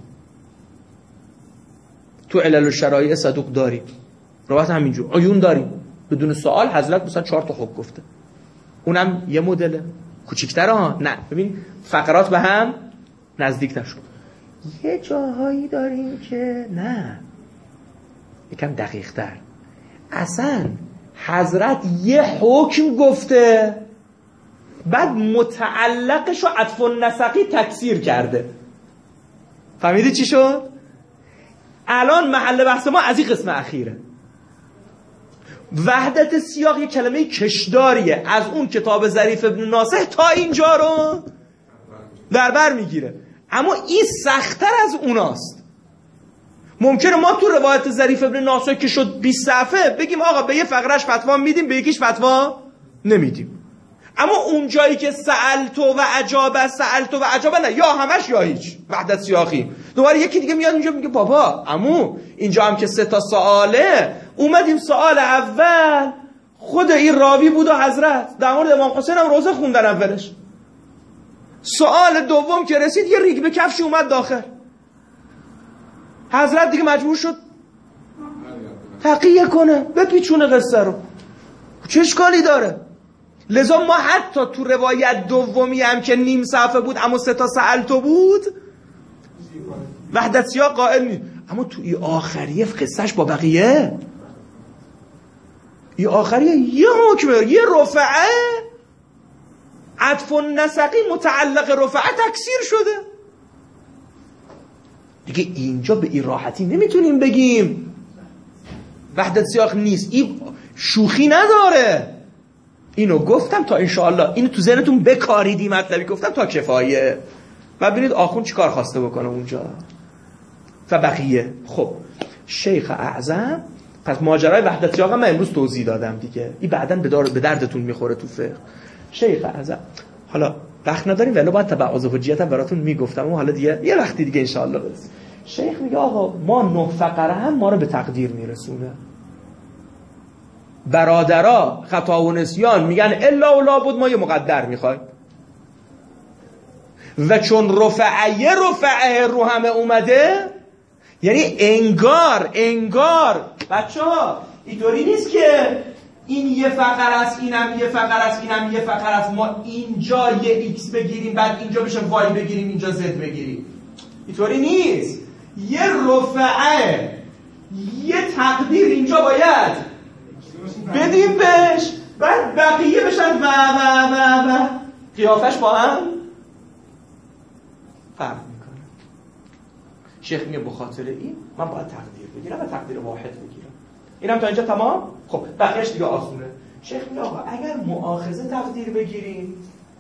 تو علل الشرایع صدوق داریم، روایت همینجور عیون داریم، بدون سوال حضرت مثلا چهار تا حکم گفته. اونم یه مدله، کوچیک‌تره ها. نه ببین فقرات به هم نزدیک نشد. یه جاهایی داریم که نه، یکم دقیق تر، اصلا حضرت یه حکم گفته بعد متعلقش رو عطف النسقی تکثیر کرده. فهمیدی چی شد؟ الان محل بحث ما از این قسم اخیره. وحدت سیاق یه کلمه کشداریه، از اون کتاب ظریف ابن ناصح تا اینجا رو در بر میگیره، اما این سخت‌تر از اوناست. ممکنه ما تو روایت ظریف ابن ناصح که شد بیست صفحه بگیم آقا به یه فقرش فتوا میدیم، به یکیش فتوا نمیدیم. اما اون جایی که سألتو و عجابه، سألتو و عجابه، نه یا همش یا هیچ، وحدت سیاقی. دوباره یکی دیگه میاد اینجا میگه بابا عمو اینجا هم که سه تا سواله، اومدیم سوال اول خود این راوی بود و حضرت در مورد امام حسین هم روزه خوندن اولش، سوال دوم که رسید یه ریگ به کفشی اومد داخل، حضرت دیگه مجبور شد تقیه کنه، بپیچونه قصه رو. چه اشکالی داره؟ لذا ما حتی تو روایت دومی هم که نیم صفحه بود اما سه تا سألتو بود وحدت سیاق قائل نیست، اما تو ای آخریه قصهش با بقیه، ای آخریه یه حکمه، یه رفعه عطف النسقی متعلق رفعه تکثیر شده دیگه. اینجا به این راحتی نمیتونیم بگیم وحدت سیاق نیست، این شوخی نداره. اینو گفتم تا انشاءالله اینو تو ذهنتون بکاریدی، مطلبی گفتم تا کفایه و ببینید آخون چی کار خواسته بکنه اونجا و بقیه. خب شیخ اعظم پس ماجرای وحدت سیاق من امروز توضیح دادم دیگه، این بعداً به دار به دردتون میخوره تو فقه. شیخ اعظم حالا وقت نداریم ولی باید تبعض حجیتم براتون میگفتم و حالا دیگه یه وقتی دیگه ان شاء الله برسیم. شیخ میگه آقا ما نه فقره هم ما رو به تقدیر میرسونه. برادرها خطا و نسیان میگن الا و لابد ما یه مقدر میخوایم و چون رفعه رفعه رو همه اومده، یعنی انگار انگار بچه ها اینطوری نیست که این یه فقره است اینم یه فقره است اینم یه فقره است ما اینجا یه ایکس بگیریم بعد اینجا بشه وای بگیریم اینجا زد بگیریم، اینطوری نیست. یه رفعه یه تقدیر اینجا باید بدیم بهش بعد بقیه بشن و و و و قیافش با هم فرق میکنه. شیخ میگه بخاطر این من باید تقدیر بگیرم و تقدیر واحد بگیرم. اینم تا اینجا تمام. خب بقیه‌اش دیگه آسونه. شیخ میگه آقا اگر مؤاخذه تقدیر بگیریم،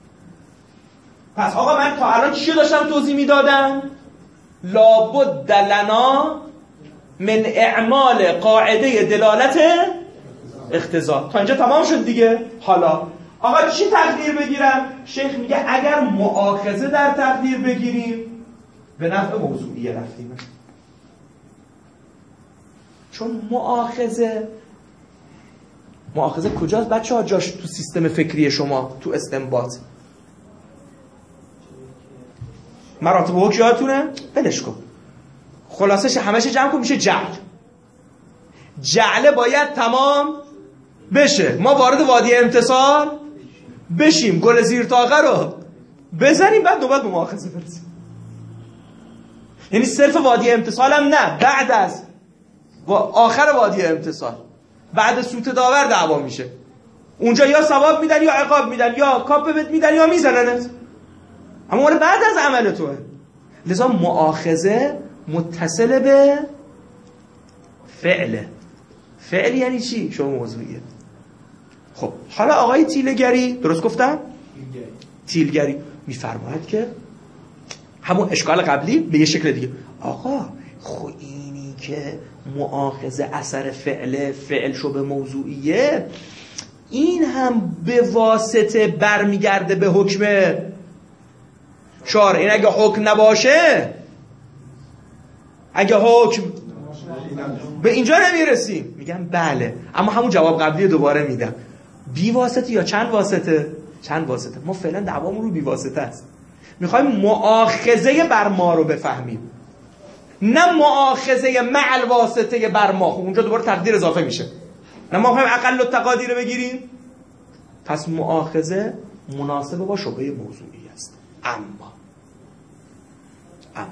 پس آقا من تا الان چی داشتم توضیح میدادم؟ لابد لنا من اعمال قاعده دلالت اقتضا. تا اینجا تمام شد دیگه. حالا آقا چی تقدیر بگیرم؟ شیخ میگه اگر مؤاخذه در تقدیر بگیریم به نفع موضوعیه رفتیم، چون مؤاخذه مؤاخذه کجاست بچه ها جاش تو سیستم فکری شما تو استنباط؟ مراتب حکم یادتونه؟ بلش کن. خلاصش همش جمع کن میشه جعل. جعله باید تمام بشه، ما وارد وادی امتصال بشیم، گل زیر تاقه رو بزنیم بعد نوبت به مؤاخذه برسیم. یعنی صرف وادی امتصال هم نه، بعد از و آخر وادی امتصال بعد سوت داور دعوا میشه. اونجا یا ثواب میدن یا عقاب میدن یا کاپ بهت میدن یا میزننت، اما اون بعد از عمل توه. لذا مؤاخذه متصل به فعله. فعل یعنی چی؟ شما موضوعیه. خب حالا آقای تیلگری، درست گفتم؟ تیلگری میفرماید که همون اشکال قبلی به یه شکل دیگه. آقا خب اینی که مؤاخذه اثر فعله، فعل شو به موضوعیه، این هم به واسطه برمیگرده به حکم شارع. این اگه حکم نباشه، اگه حکم به اینجا نمیرسیم. میگم بله، اما همون جواب قبلی دوباره میدم. بی واسطه یا چند واسطه؟ چند واسطه. ما فعلا دعوامون رو بی واسطه است. میخوایم مؤاخذه بر ما رو بفهمیم، نه مؤاخذه مع الواسطه بر ما. خب اونجا دوباره تقدیر اضافه میشه. نه ما میخوایم اقل التقادیر رو بگیریم. پس مؤاخذه مناسب با شبهه موضوعی است. اما اما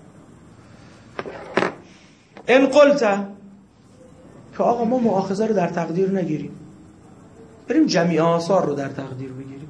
ان قلت که آقا ما مؤاخذه رو در تقدیر نگیریم، بریم جمیع آثار رو در تقدیر بگیریم،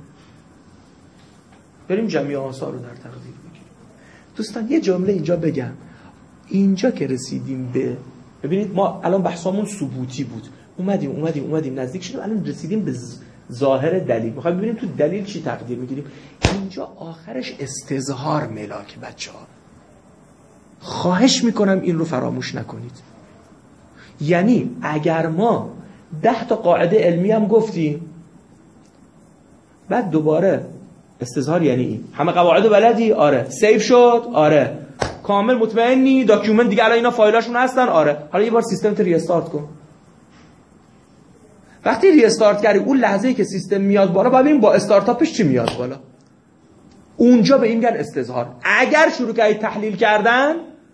بریم جمیع آثار رو در تقدیر بگیریم. دوستان یه جمله اینجا بگم. اینجا که رسیدیم به، ببینید ما الان بحثمون ثبوتی بود، اومدیم اومدیم اومدیم نزدیک شدیم، الان رسیدیم به ظاهر دلیل. میخوایم ببینیم تو دلیل چی تقدیر میگیریم. اینجا آخرش استظهار ملاک بچه‌ها. خواهش میکنم این رو فراموش نکنید. یعنی اگر ما ده تا قاعده علمی هم گفتیم بعد دوباره استظهار، یعنی این همه قواعد بلدی؟ آره. سیو شد؟ آره. کامل مطمئنی؟ داکیومنت دیگه الان اینا فایلاشون هستن؟ آره. حالا یه بار سیستم تو ریستارت کن. وقتی ریستارت کردی اون لحظه‌ای که سیستم میاد بالا باید ببینیم با استارتاپش چی میاد بالا. اونجا به این میگن استظهار. اگر شروع کردی تحلیل کردن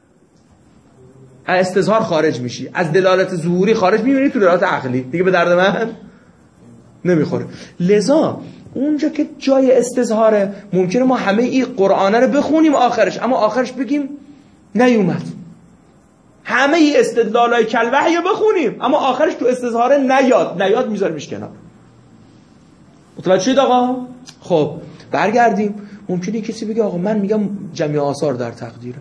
از استظهار خارج میشی، از دلالت ظهوری خارج میبینی تو دلالت عقلی، دیگه به درد من نمیخوره. لذا اونجا که جای استظهاره ممکنه ما همه این قرآنه رو بخونیم آخرش، اما آخرش بگیم نیومد. همه ای استدلالای کلوحی رو بخونیم اما آخرش تو استظهاره نیاد، نیاد میذاریمش کنار. متوجه شید آقا؟ خب برگردیم. ممکنه کسی بگه آقا من میگم جمعی آثار در تقدیره.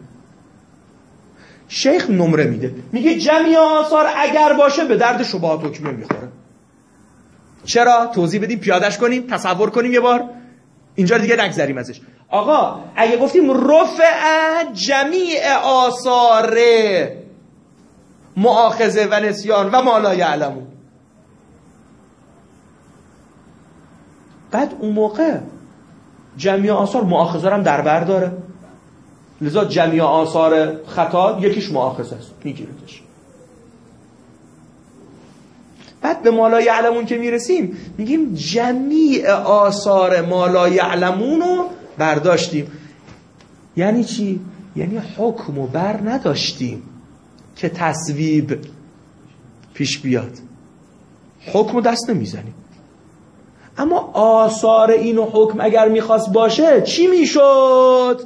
شیخ نمره میده، میگه جمعی آثار اگر باشه به درد شبهات حکمیه میخوره. چرا؟ توضیح بدیم، پیادش کنیم، تصور کنیم یه بار، اینجا دیگه نگذریم ازش. آقا اگه گفتیم رفع جمیع آثاره، مؤاخذه و نسیان و ما لا یعلمون. بعد اون موقع جمعی آثار مؤاخذه هم در بر داره، لذا جمعی آثار خطا یکیش مؤاخذه است، میگیردش. بعد به ما لا یعلمون که میرسیم میگیم جمیع آثار ما لا یعلمون رو برداشتیم. یعنی چی؟ یعنی حکم رو بر نداشتیم که تصویب پیش بیاد، حکم رو دست نمیزنیم. اما آثار این حکم اگر میخواست باشه چی میشد؟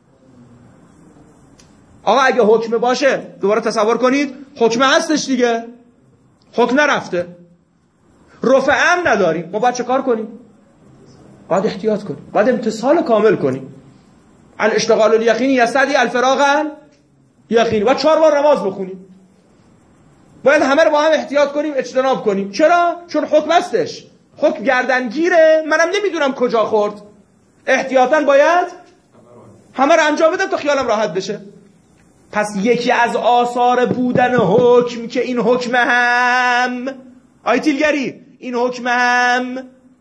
آقا اگه حکم باشه، دوباره تصور کنید حکم هستش دیگه، حکم نرفته، رفع هم نداریم، ما باید چه کار کنیم؟ باید احتیاط کنیم، باید امتصال کامل کنیم. الاشتغال الیقینی یستدعی الفراغ الیقینی. باید چهار بار نماز بخونیم، باید همه رو با هم احتیاط کنیم، اجتناب کنیم. چرا؟ چون حکم هستش، حکم گردنگیره، منم نمیدونم کجا خورد، احتیاطاً باید همه رو انجام بدم تا خیالم راحت بشه. پس یکی از آثار بودن حکم که این حکم هم آیتیلگری، این حکم هم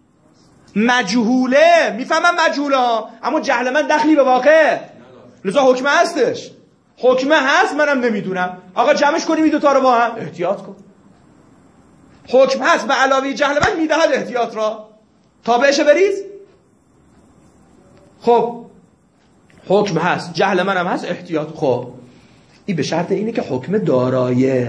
مجهوله، میفهمم مجهولا، اما جهل من دخلی به واقع، لذا حکم هستش، حکم هست منم نمیدونم. آقا جمعش کنیم این دوتا رو با هم، احتیاط کن. حکم هست به علاوه جهل من میدهد احتیاط را، تابعش بریز. خب حکم هست، جهل منم هست، احتیاط. خب این به شرط اینه که حکم دارای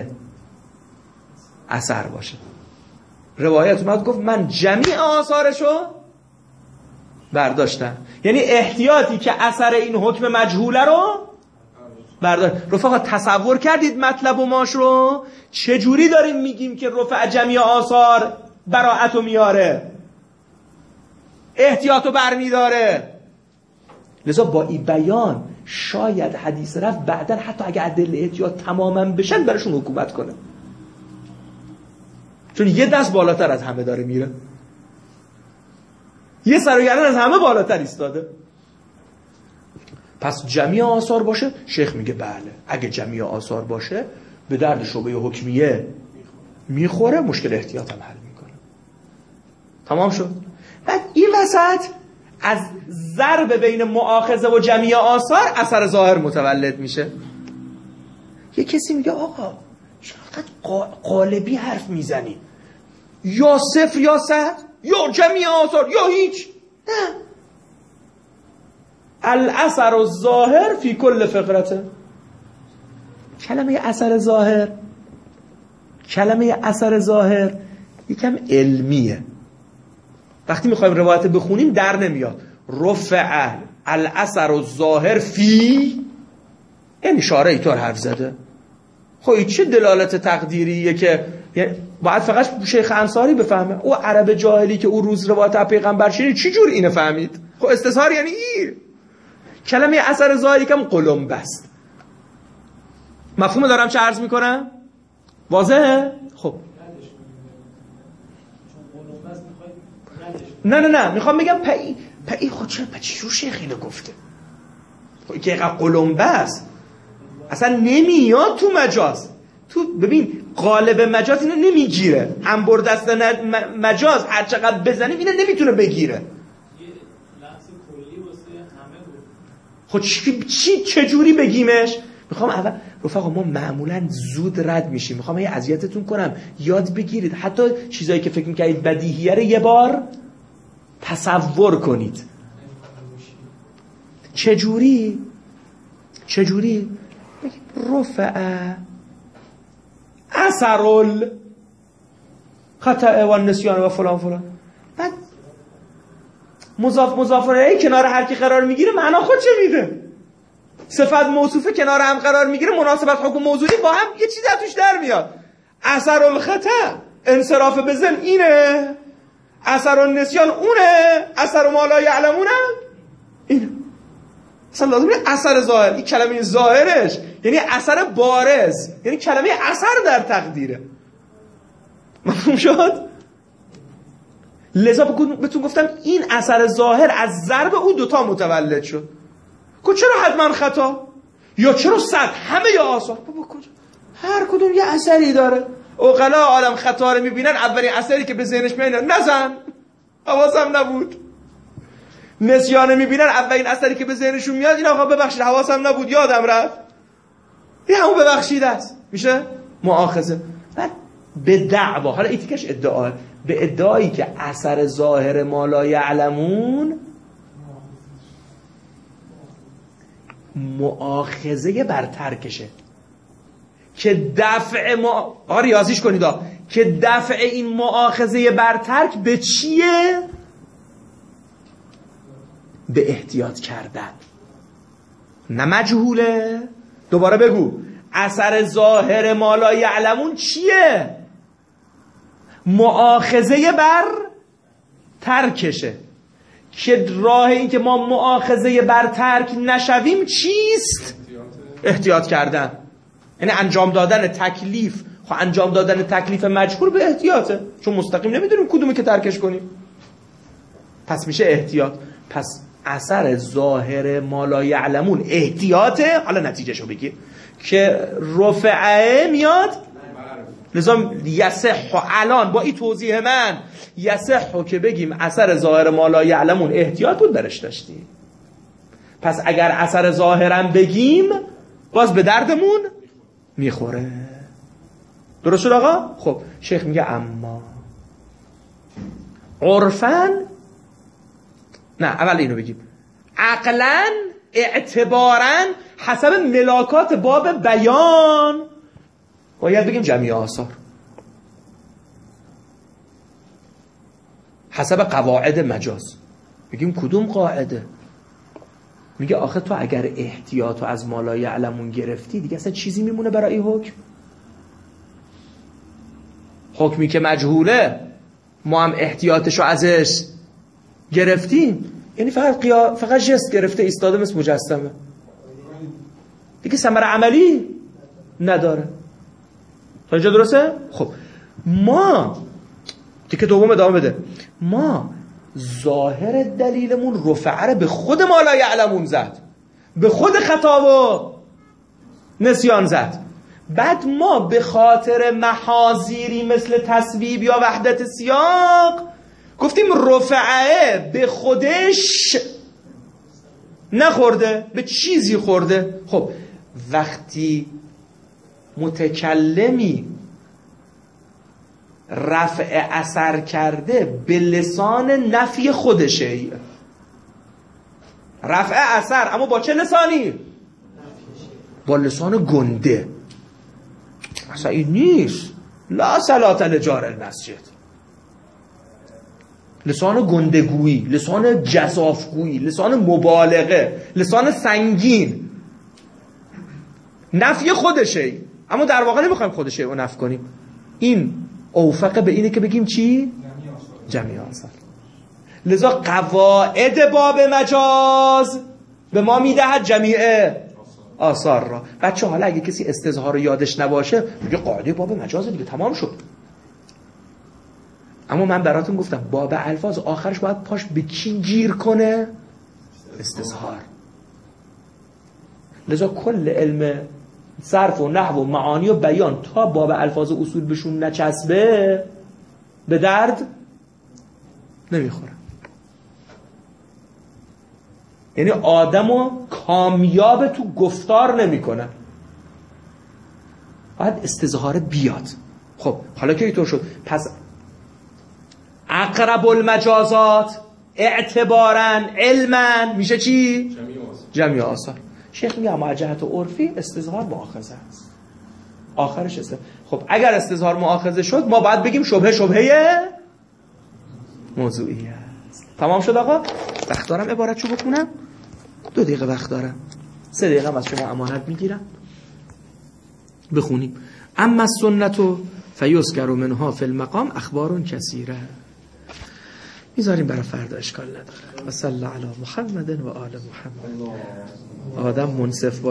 اثر باشه. روایت اومد گفت من جمیع آثارشو برداشتم، یعنی احتیاطی که اثر این حکم مجهوله رو برداشت. رفقا تصور کردید مطلب و ماش رو چجوری داریم میگیم که رفع جمیع آثار براعتو میاره، احتیاطو برمیداره. لذا با این بیان شاید حدیث رفت بعدن حتی اگه عدل احتیاط تماما بشن برشون حکومت کنه، چون یه دست بالاتر از همه داره میره، یه سر و گردن از همه بالاتر ایستاده. پس جمیع آثار باشه، شیخ میگه بله اگه جمیع آثار باشه به درد شعبه حکمیه میخوره، مشکل احتیاط هم حل میکنه. تمام شد. بعد این وسط از ضرب بین مؤاخذه و جمیع آثار اثر ظاهر متولد میشه. یه کسی میگه آقا چقدر قالبی حرف میزنی، یا صفر یا صد یا جمیع آثار یا هیچ. نه، الاثر الظاهر فی کل فقرته. کلمه اثر ظاهر، کلمه اثر ظاهر یکم علمیه. وقتی میخوایم روایت بخونیم در نمیاد رفع الاثر الظاهر فی، این اشاره اینطور حرف زده. خب این چه دلالت تقدیریه که باید فقط شیخ انصاری بفهمه؟ او عرب جاهلی که او روز روایت از پیغمبر شنید چی جور اینو فهمید؟ خب استظهار یعنی این. کلمه اثر ظاهری کم قلمبه است. مفهوم دارم چه عرض میکنم؟ واضحه؟ خب نه نه نه میخوام بگم پئی پئی خود چرا پا چی جور شیخ اینو گفته؟ خب که اینقدر قلمبه است اصلا نمیاد تو مجاز. تو ببین قالب مجاز اینو نمیگیره، هم بردست مجاز هر چقدر بزنیم اینو نمیتونه بگیره. یه لفظ کلی واسه همه بود. خب چی چی چجوری بگیمش؟ میخوام اول رفقا ما معمولا زود رد میشیم، میخوام یه اذیتتون کنم یاد بگیرید، حتی چیزایی که فکر میکنید بدیهیه رو یه بار تصور کنید. چجوری؟ چجوری؟ رفع اثرال خطأ و نسیان و فلان فلان، بعد مضاف مضاف الیه کنار هر کی قرار میگیره معنا خودش میده، صفت موصوفه کنار هم قرار میگیره، مناسبت حکم موضوعی با هم یه چیزی توش در میاد. اثر الخطأ انصراف بزن اینه، اثر النسیان اونه، اثر ما لا یعلمون اینه. اصلا لازم نیست اثر ظاهر، این کلمه ظاهرش یعنی اثر بارز، یعنی کلمه اثر در تقدیره. مفهوم شد؟ لذا بهتون گفتم این اثر ظاهر از ضرب او دوتا متولد شد. که چرا حتما خطا یا چرا صد؟ همه یا آثار بابا کجا هر کدوم یه اثری داره. عقلا عالم خطا رو میبینن، اولین اثری که به ذهنش میاد نزن، حواسم نبود. نسیان میبینن، اولین اثری که به ذهنشون میاد این آقا ببخشید حواسم نبود، یادم رفت. این همون ببخشید است، میشه مؤاخذه. بعد به دعوا، حالا ایتیکش ادعا، به ادعایی که اثر ظاهر ما لا یعلمون مؤاخذه بر ترکشه، که دفع ما آ ریاضیش کنید آ. که دفع این مؤاخذه بر ترک به چیه؟ به احتیاط کردن. نه مجهوله. دوباره بگو اثر ظاهر ما لا یعلمون چیه؟ مؤاخذه بر ترکشه، که راه این که ما مؤاخذه بر ترک نشویم چیست؟ احتیاط کردن. یعنی انجام دادن تکلیف. خب انجام دادن تکلیف مجهول به احتیاطه، چون مستقیم نمیدونیم کدومی که ترکش کنیم، پس میشه احتیاط. پس اثر ظاهر ما لا یعلمون احتیاطه. حالا نتیجه شو بگیر که رفعه میاد، لذا یصح. الان با این توضیح من یصح که بگیم اثر ظاهر ما لا یعلمون احتیاط بود درش داشتیم. پس اگر اثر ظاهرم بگیم باز به دردمون میخوره. درست شد آقا؟ خب شیخ میگه اما عرفاً، نه اول اینو بگیم، عقلاً اعتباراً حسب ملاکات باب بیان باید بگیم جمیع آثار، حسب قواعد مجاز. بگیم کدوم قاعده؟ میگه آخه تو اگر احتیاطو از ما لا یعلمون گرفتی دیگه اصلا چیزی میمونه برای این حکم؟ حکمی که مجهوله ما هم احتیاطشو ازش گرفتیم، یعنی فقط قیا... فقط جست گرفته ایستاده مثل مجسمه، دیگه ثمره عملی نداره. تا اینجا درسته؟ خب ما دیگه دوم ادامه بده. ما ظاهر دلیلمون رفعه رو به خود ما لا یعلمون زد، به خود خطا و نسیان زد. بعد ما به خاطر محاذیری مثل تصویب یا وحدت سیاق گفتیم رفعه به خودش نخورده، به چیزی خورده. خب وقتی متکلمی رفع اثر کرده به لسان نفی خودشه، رفع اثر، اما با چه لسانی؟ با لسان گنده. اصلا این نیست. لا صلاة لجار المسجد. لسان گندگویی، لسان جزافگویی، لسان مبالغه، لسان سنگین، نفی خودشه، اما در واقع نمیخوایم خودشه رو نفی کنیم. این اوفقه به اینه که بگیم چی؟ جمیع آثار. لذا قواعد باب مجاز به ما میدهد جمیع آثار را. بچه حالا اگه کسی استظهار رو یادش نباشه میگه قاعده باب مجاز دیگه تمام شد. اما من براتون گفتم باب الفاظ آخرش باید پاش به چی گیر کنه؟ استظهار. لذا کل علم صرف و نحو و معانی و بیان تا باب الفاظ اصول بهشون نچسبه به درد نمیخوره. یعنی آدمو کامیاب تو گفتار نمیکنه، باید استظهار بیاد. خب حالا که اینطور شد، پس اقرب المجازات اعتباراً علما میشه چی؟ جمیع آثار. شیخ میگه اما جهت عرفی استظهار مؤاخذه است، آخرش است. خب اگر استظهار مؤاخذه شد ما باید بگیم شبهه شبهه موضوعی است. تمام شد آقا؟ وقت دارم عبارتشو بکنم؟ دو دقیقه وقت دارم، سه دقیقه از شما امانت میگیرم بخونیم. اما السنة فیذکر منها فی المقام اخبار کثیره. میذاریم برای فردا، اشکال نداره. و صلی علی محمد و آل محمد. آدم منصف